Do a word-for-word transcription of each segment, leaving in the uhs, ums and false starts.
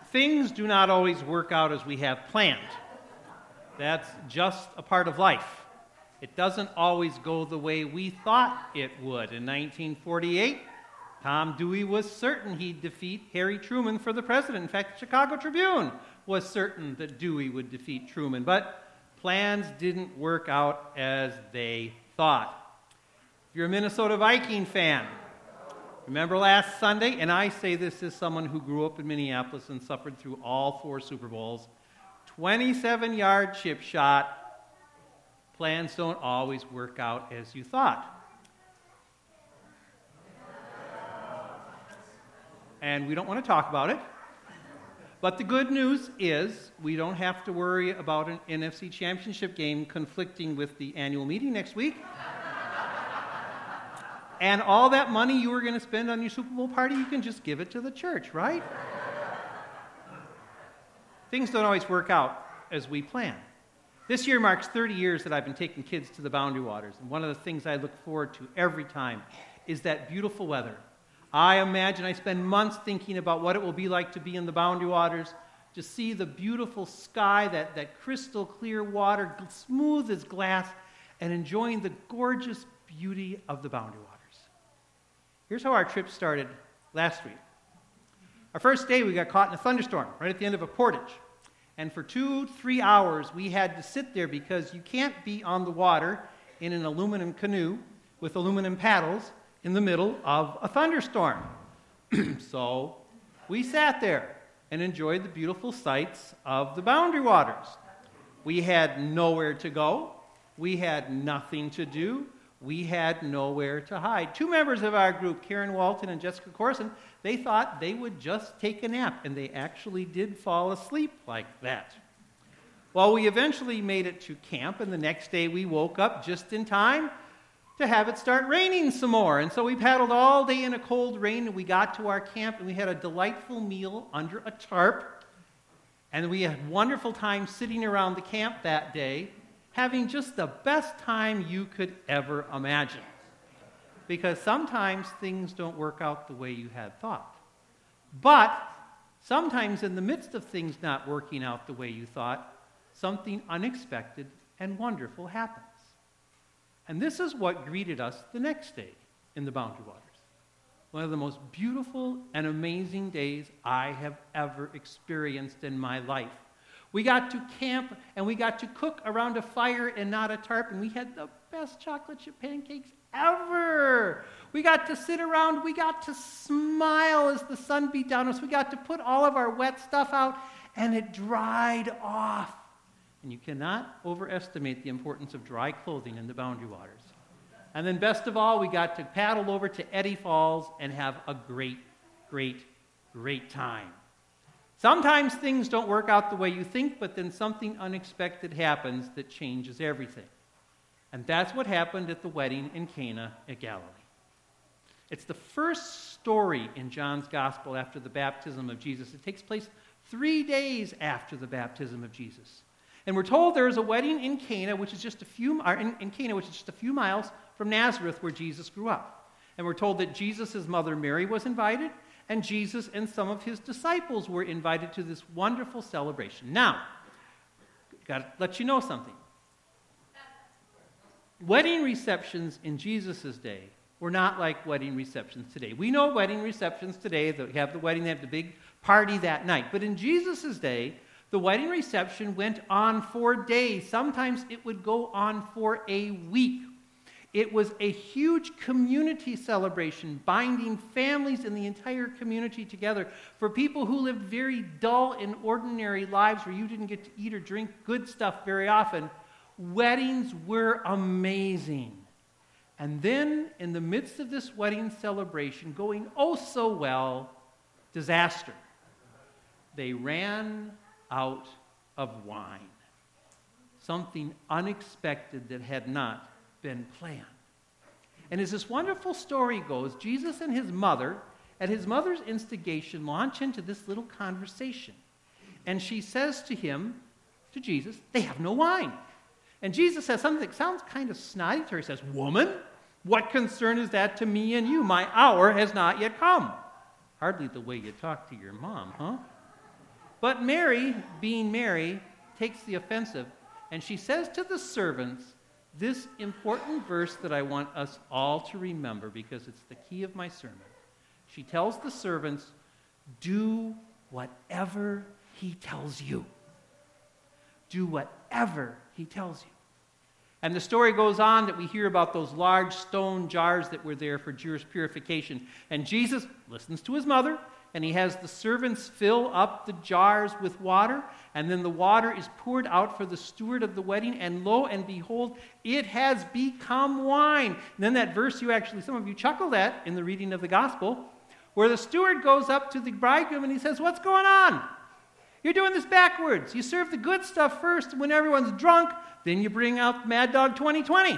Things do not always work out as we have planned. That's just a part of life. It doesn't always go the way we thought it would. In nineteen forty-eight, Tom Dewey was certain he'd defeat Harry Truman for the president. In fact, the Chicago Tribune was certain that Dewey would defeat Truman. But plans didn't work out as they thought. If you're a Minnesota Viking fan, remember last Sunday, and I say this as someone who grew up in Minneapolis and suffered through all four Super Bowls, twenty-seven-yard chip shot. Plans don't always work out as you thought. And we don't want to talk about it. But the good news is we don't have to worry about an N F C Championship game conflicting with the annual meeting next week. And all that money you were going to spend on your Super Bowl party, you can just give it to the church, right? Things don't always work out as we plan. This year marks thirty years that I've been taking kids to the Boundary Waters. And one of the things I look forward to every time is that beautiful weather. I imagine I spend months thinking about what it will be like to be in the Boundary Waters, to see the beautiful sky, that, that crystal clear water, smooth as glass, and enjoying the gorgeous beauty of the Boundary Waters. Here's how our trip started last week. Our first day, we got caught in a thunderstorm right at the end of a portage. And for two, three hours, we had to sit there because you can't be on the water in an aluminum canoe with aluminum paddles in the middle of a thunderstorm. So we sat there and enjoyed the beautiful sights of the Boundary Waters. We had nowhere to go. We had nothing to do. We had nowhere to hide. Two members of our group, Karen Walton and Jessica Corson, they thought they would just take a nap, and they actually did fall asleep like that. Well, we eventually made it to camp, and the next day we woke up just in time to have it start raining some more. And so we paddled all day in a cold rain, and we got to our camp, and we had a delightful meal under a tarp. And we had a wonderful time sitting around the camp that day, having just the best time you could ever imagine. Because sometimes things don't work out the way you had thought. But sometimes in the midst of things not working out the way you thought, something unexpected and wonderful happens. And this is what greeted us the next day in the Boundary Waters. One of the most beautiful and amazing days I have ever experienced in my life. We got to camp, and we got to cook around a fire and not a tarp, and we had the best chocolate chip pancakes ever. We got to sit around. We got to smile as the sun beat down on us. We got to put all of our wet stuff out, and it dried off. And you cannot overestimate the importance of dry clothing in the Boundary Waters. And then best of all, we got to paddle over to Eddy Falls and have a great, great, great time. Sometimes things don't work out the way you think, but then something unexpected happens that changes everything. And that's what happened at the wedding in Cana at Galilee. It's the first story in John's Gospel after the baptism of Jesus. It takes place three days after the baptism of Jesus. And we're told there is a wedding in Cana, which is just a few or in, in Cana, which is just a few miles from Nazareth, where Jesus grew up. And we're told that Jesus' mother Mary was invited, and Jesus and some of his disciples were invited to this wonderful celebration. Now, got to let you know something. Wedding receptions in Jesus' day were not like wedding receptions today. We know wedding receptions today, they have the wedding, they have the big party that night. But in Jesus' day, the wedding reception went on for days. Sometimes it would go on for a week. It was a huge community celebration, binding families in the entire community together. For people who lived very dull and ordinary lives where you didn't get to eat or drink good stuff very often, weddings were amazing. And then, in the midst of this wedding celebration, going oh so well, disaster. They ran out of wine. Something unexpected that had not been planned. And as this wonderful story goes, Jesus and his mother, at his mother's instigation, launch into this little conversation. And she says to him, to Jesus, they have no wine. And Jesus says something that sounds kind of snotty to her. He says, woman, what concern is that to me and you? My hour has not yet come. Hardly the way you talk to your mom, huh? But Mary, being Mary, takes the offensive, and she says to the servants this important verse that I want us all to remember because it's the key of my sermon. She tells the servants, do whatever he tells you. Do whatever he tells you. And the story goes on that we hear about those large stone jars that were there for Jewish purification. And Jesus listens to his mother, and he has the servants fill up the jars with water, and then the water is poured out for the steward of the wedding, and lo and behold, it has become wine. And then that verse you actually, some of you chuckled at in the reading of the gospel, where the steward goes up to the bridegroom and he says, what's going on? You're doing this backwards. You serve the good stuff first, and when everyone's drunk, then you bring out Mad Dog twenty twenty.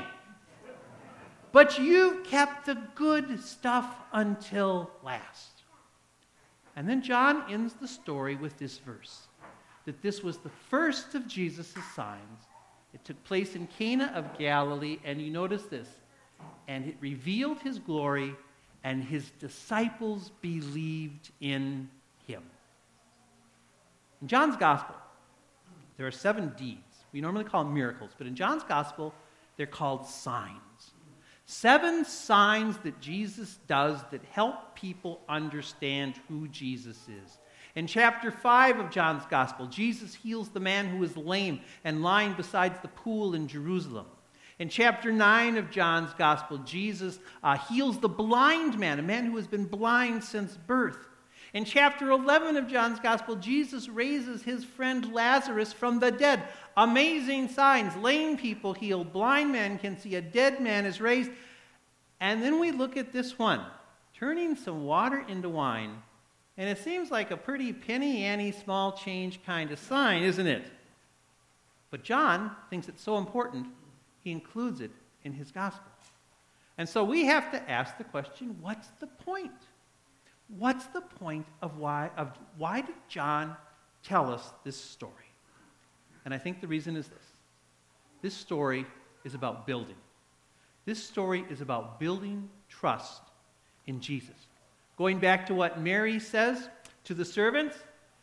But you kept the good stuff until last. And then John ends the story with this verse, that this was the first of Jesus' signs. It took place in Cana of Galilee, and you notice this, and it revealed his glory, and his disciples believed in him. In John's gospel, there are seven deeds. We normally call them miracles, but in John's gospel, they're called signs. Seven signs that Jesus does that help people understand who Jesus is. In chapter five of John's gospel, Jesus heals the man who was lame and lying beside the pool in Jerusalem. In chapter nine of John's gospel, Jesus uh, heals the blind man, a man who has been blind since birth. In chapter eleven of John's gospel, Jesus raises his friend Lazarus from the dead. Amazing signs. Lame people healed. Blind man can see. A dead man is raised. And then we look at this one, turning some water into wine. And it seems like a pretty penny ante small change kind of sign, isn't it? But John thinks it's so important, he includes it in his gospel. And so we have to ask the question, what's the point? What's the point of why, of why did John tell us this story? And I think the reason is this. This story is about building. This story is about building trust in Jesus. Going back to what Mary says to the servants,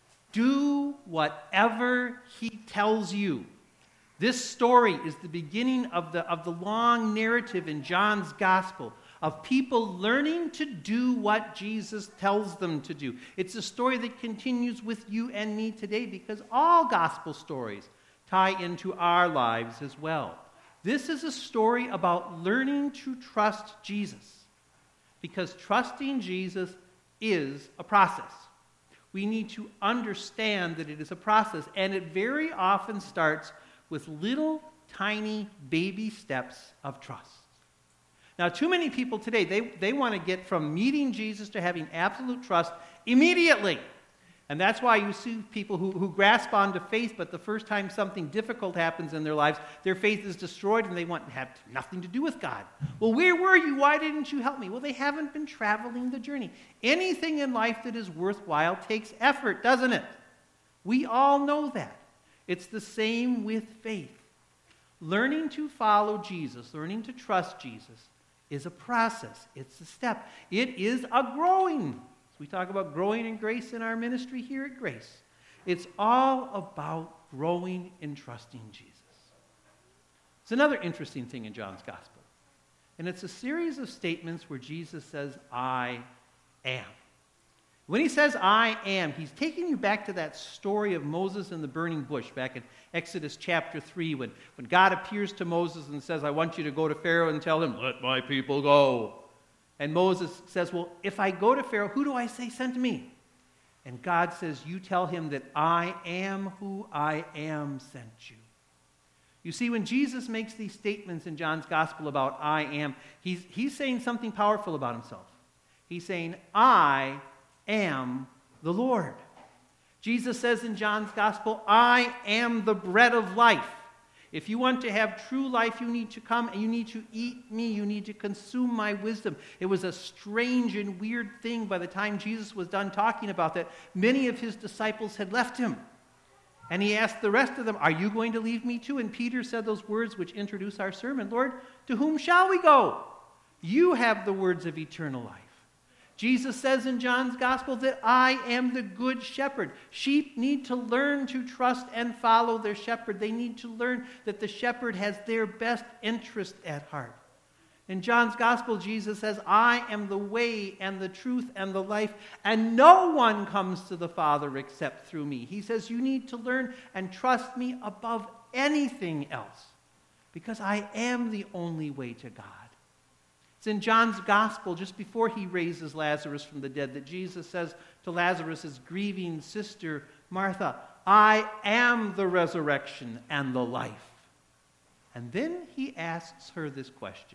do whatever he tells you. This story is the beginning of the, of the long narrative in John's gospel of people learning to do what Jesus tells them to do. It's a story that continues with you and me today because all gospel stories tie into our lives as well. This is a story about learning to trust Jesus because trusting Jesus is a process. We need to understand that it is a process, and it very often starts with little tiny baby steps of trust. Now, too many people today, they, they want to get from meeting Jesus to having absolute trust immediately. And that's why you see people who, who grasp onto faith, but the first time something difficult happens in their lives, their faith is destroyed and they want to have nothing to do with God. Well, where were you? Why didn't you help me? Well, they haven't been traveling the journey. Anything in life that is worthwhile takes effort, doesn't it? We all know that. It's the same with faith. Learning to follow Jesus, learning to trust Jesus, is a process. It's a step. It is a growing. We talk about growing in grace in our ministry here at Grace. It's all about growing in trusting Jesus. It's another interesting thing in John's gospel. And it's a series of statements where Jesus says, I am. When he says, I am, he's taking you back to that story of Moses and the burning bush back in Exodus chapter three when, when God appears to Moses and says, I want you to go to Pharaoh and tell him, let my people go. And Moses says, well, if I go to Pharaoh, who do I say sent me? And God says, you tell him that I am who I am sent you. You see, when Jesus makes these statements in John's gospel about I am, he's, he's saying something powerful about himself. He's saying, I am the Lord. Jesus says in John's gospel, I am the bread of life. If you want to have true life, you need to come and you need to eat me. You need to consume my wisdom. It was a strange and weird thing by the time Jesus was done talking about that. Many of his disciples had left him. And he asked the rest of them, are you going to leave me too? And Peter said those words which introduce our sermon, Lord, to whom shall we go? You have the words of eternal life. Jesus says in John's gospel that I am the good shepherd. Sheep need to learn to trust and follow their shepherd. They need to learn that the shepherd has their best interest at heart. In John's gospel, Jesus says, I am the way and the truth and the life, and no one comes to the Father except through me. He says, you need to learn and trust me above anything else, because I am the only way to God. It's in John's gospel, just before he raises Lazarus from the dead, that Jesus says to Lazarus' grieving sister, Martha, I am the resurrection and the life. And then he asks her this question,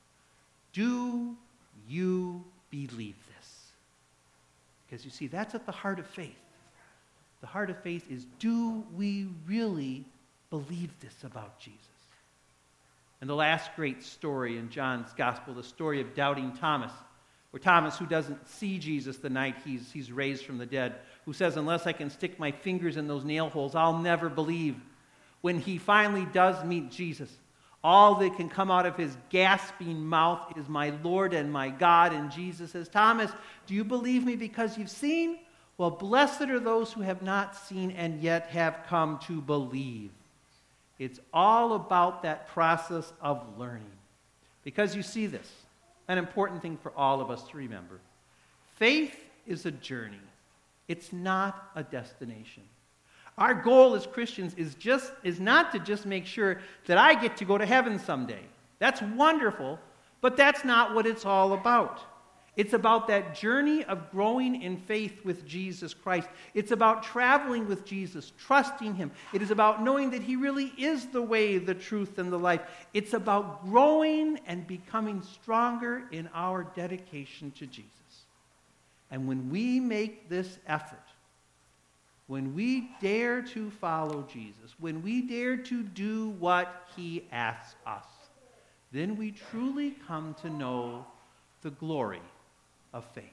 do you believe this? Because you see, that's at the heart of faith. The heart of faith is, do we really believe this about Jesus? And the last great story in John's gospel, the story of doubting Thomas, where Thomas, who doesn't see Jesus the night he's, he's raised from the dead, who says, unless I can stick my fingers in those nail holes, I'll never believe. When he finally does meet Jesus, all that can come out of his gasping mouth is, my Lord and my God. And Jesus says, Thomas, do you believe me because you've seen? Well, blessed are those who have not seen and yet have come to believe. It's all about that process of learning. Because you see this, an important thing for all of us to remember. Faith is a journey. It's not a destination. Our goal as Christians is just is not to just make sure that I get to go to heaven someday. That's wonderful, but that's not what it's all about. It's about that journey of growing in faith with Jesus Christ. It's about traveling with Jesus, trusting him. It is about knowing that he really is the way, the truth, and the life. It's about growing and becoming stronger in our dedication to Jesus. And when we make this effort, when we dare to follow Jesus, when we dare to do what he asks us, then we truly come to know the glory of faith.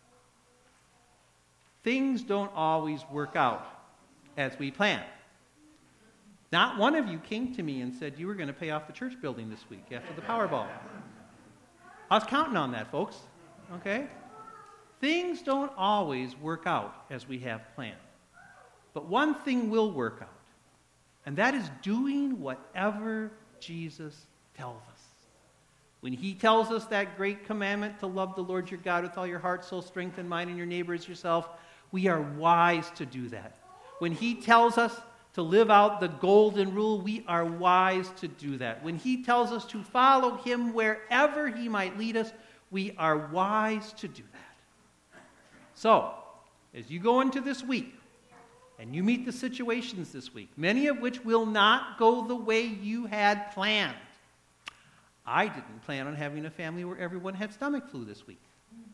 Things don't always work out as we plan. Not one of you came to me and said you were going to pay off the church building this week after the Powerball. I was counting on that, folks. Okay? Things don't always work out as we have planned. But one thing will work out, and that is doing whatever Jesus tells us. When he tells us that great commandment to love the Lord your God with all your heart, soul, strength, and mind, and your neighbor as yourself, we are wise to do that. When he tells us to live out the golden rule, we are wise to do that. When he tells us to follow him wherever he might lead us, we are wise to do that. So, as you go into this week, and you meet the situations this week, many of which will not go the way you had planned. I didn't plan on having a family where everyone had stomach flu this week.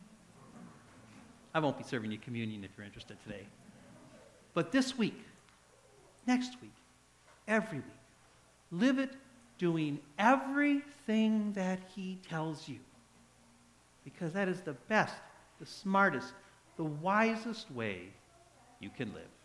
I won't be serving you communion if you're interested today. But this week, next week, every week, live it doing everything that he tells you. Because that is the best, the smartest, the wisest way you can live.